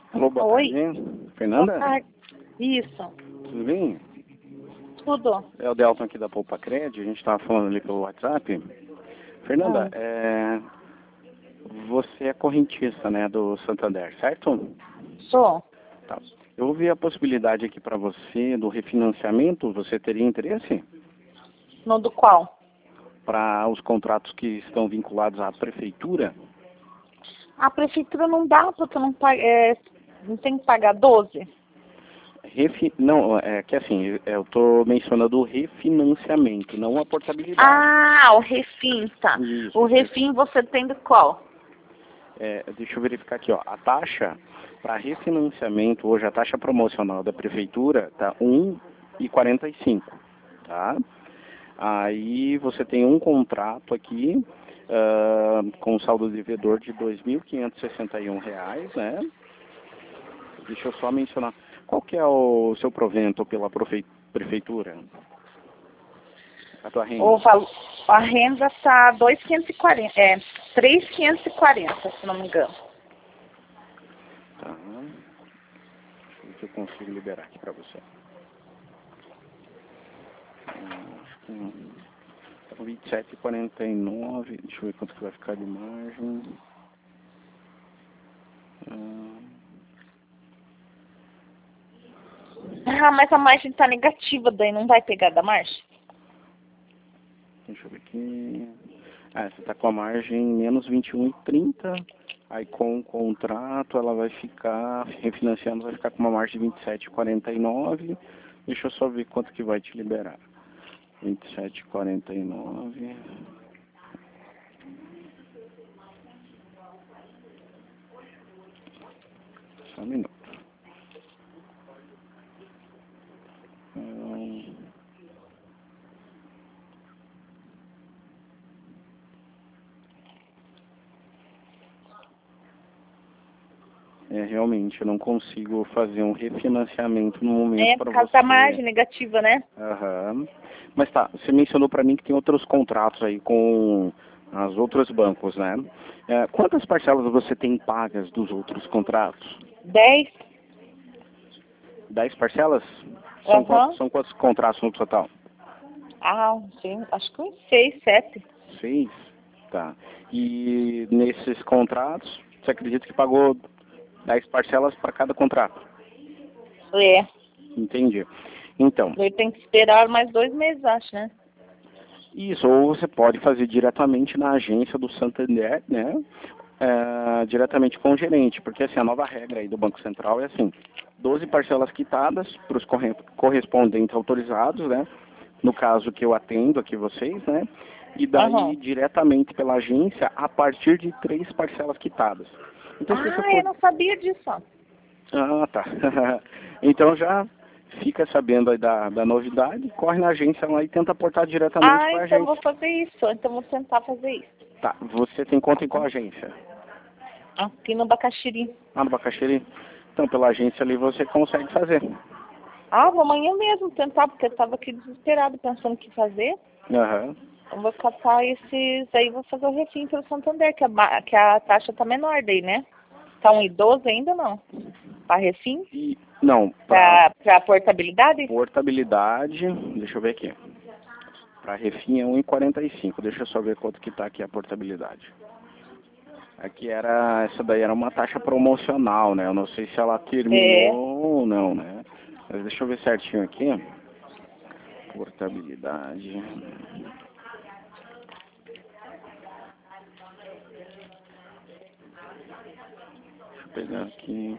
Alô, boa Oi. tarde. Boa Fernanda? tarde. Isso. Tudo bem? Tudo. É o Delton aqui da Poupa Cred, a gente estava falando ali pelo WhatsApp. Fernanda, você é correntista, né, do Santander, certo? Sou. Tá. Eu vi a possibilidade aqui para você do refinanciamento, você teria interesse? No do qual? Para os contratos que estão vinculados à prefeitura? A prefeitura não dá porque não, não tem que pagar 12? Não, é que assim, eu estou mencionando o refinanciamento, não a portabilidade. Ah, o refim, tá. Isso, O refim você tem do qual? Deixa eu verificar aqui, ó. A taxa para refinanciamento, hoje a taxa promocional da prefeitura tá 1,45, tá? Aí você tem um contrato aqui com saldo devedor de R$ 2.561, né? Deixa eu só mencionar. Qual que é o seu provento pela prefeitura? A tua renda? A renda está 2.540, 3.540, se não me engano. Tá. Deixa eu ver se eu consigo liberar aqui para você. Acho que 27,49. Deixa eu ver quanto que vai ficar de margem. Ah, mas a margem está negativa, daí não vai pegar da margem? Deixa eu ver aqui. Você está com a margem menos 21,30. Aí com o contrato ela vai ficar, refinanciando, vai ficar com uma margem de 27,49. Deixa eu só ver quanto que vai te liberar. 27,49. Só um minuto. Realmente, eu não consigo fazer um refinanciamento no momento para você. Por causa da margem negativa, né? Aham. Mas tá, você mencionou para mim que tem outros contratos aí com os outros bancos, né? Quantas parcelas você tem pagas dos outros contratos? 10. 10 parcelas? São quantos contratos no total? Ah, sim, acho que uns 6, 7. 6? Tá. E nesses contratos, você acredita que pagou 10 parcelas para cada contrato? É. Entendi. Então. Ele tem que esperar mais 2 meses, acho, né? Isso, ou você pode fazer diretamente na agência do Santander, né? Diretamente com o gerente, porque assim, a nova regra aí do Banco Central é assim, 12 parcelas quitadas para os correspondentes autorizados, né? No caso que eu atendo aqui vocês, né? E daí diretamente pela agência a partir de 3 parcelas quitadas. Então, eu não sabia disso. Ah, tá. Então já fica sabendo aí da novidade, corre na agência lá e tenta aportar diretamente com a agência. Então eu vou fazer isso. Então vou tentar fazer isso. Tá. Você tem conta em qual agência? Aqui no Bacaxiri. Ah, no Bacaxiri? Então, pela agência ali você consegue fazer. Vou amanhã mesmo tentar, porque eu estava aqui desesperado pensando o que fazer. Aham. Eu vou catar esses, aí vou fazer o refim pelo Santander, que a taxa tá menor daí, né? Tá 1,12 ainda não? Para refim? Não. Para portabilidade? Portabilidade, deixa eu ver aqui. Para refim é 1,45. Deixa eu só ver quanto que tá aqui a portabilidade. Aqui essa daí era uma taxa promocional, né? Eu não sei se ela terminou ou não, né? Mas deixa eu ver certinho aqui. Portabilidade. Deixa eu pegar aqui.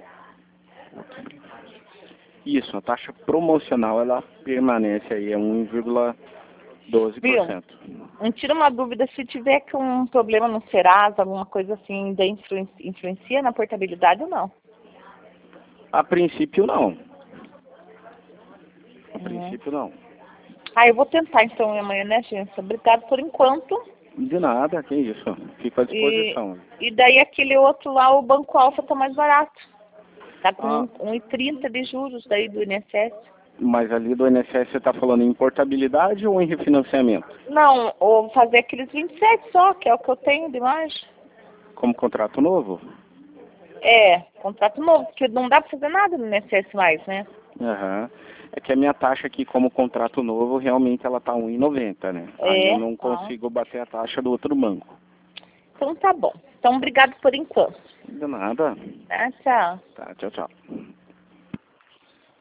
Isso, a taxa promocional ela permanece aí, é 1,12%. Não tira uma dúvida, se tiver com um problema no Serasa, alguma coisa assim, daí influencia na portabilidade ou não? A princípio não. A princípio não. Eu vou tentar então amanhã, né, agência? Obrigado por enquanto. De nada, que isso. Fico à disposição. E daí aquele outro lá, o Banco Alfa, tá mais barato. Tá com 1,30 de juros daí do INSS. Mas ali do INSS você está falando em portabilidade ou em refinanciamento? Não, ou fazer aqueles 27 só, que é o que eu tenho de margem. Como contrato novo? É, contrato novo, porque não dá pra fazer nada no INSS mais, né? Aham. É que a minha taxa aqui, como contrato novo, realmente ela tá 1,90, né? Aí eu não consigo bater a taxa do outro banco. Então tá bom. Então obrigado por enquanto. De nada. Tá, tchau. Tá, tchau, tchau.